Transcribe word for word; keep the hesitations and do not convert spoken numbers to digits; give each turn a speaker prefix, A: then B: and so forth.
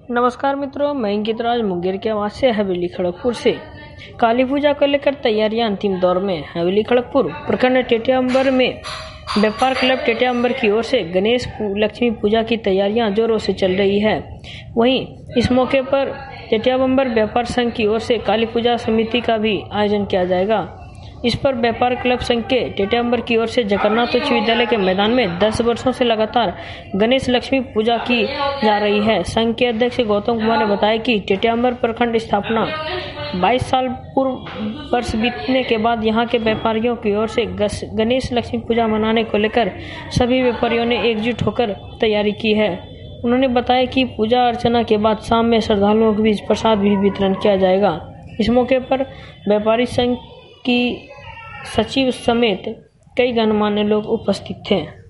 A: नमस्कार मित्रों, मैं अंकित राज मुंगेर के आवाज से हवेली खड़गपुर से। काली पूजा को लेकर तैयारियां अंतिम दौर में। हवेली खड़गपुर प्रखंड टेटियांबर में व्यापार क्लब टेटियांबर की ओर से गणेश लक्ष्मी पूजा की तैयारियां जोरों से चल रही है। वहीं इस मौके पर टेटियांबर व्यापार संघ की ओर से काली पूजा समिति का भी आयोजन किया जाएगा। इस पर व्यापार क्लब संघ के टेटियांबर की ओर से जगन्नाथ उच्च विद्यालय के मैदान में दस वर्षों से लगातार गणेश लक्ष्मी पूजा की जा रही है। संघ के अध्यक्ष गौतम कुमार ने बताया कि टेटियांबर प्रखंड स्थापना बाईस साल पूर्व वर्ष बीतने के बाद यहां के व्यापारियों की ओर से गणेश लक्ष्मी पूजा मनाने को लेकर सभी व्यापारियों ने एकजुट होकर तैयारी की है। उन्होंने बताया कि पूजा अर्चना के बाद शाम में श्रद्धालुओं के बीच प्रसाद भी वितरण किया जाएगा। इस मौके पर व्यापारी संघ की सचिव समेत कई गणमान्य लोग उपस्थित थे।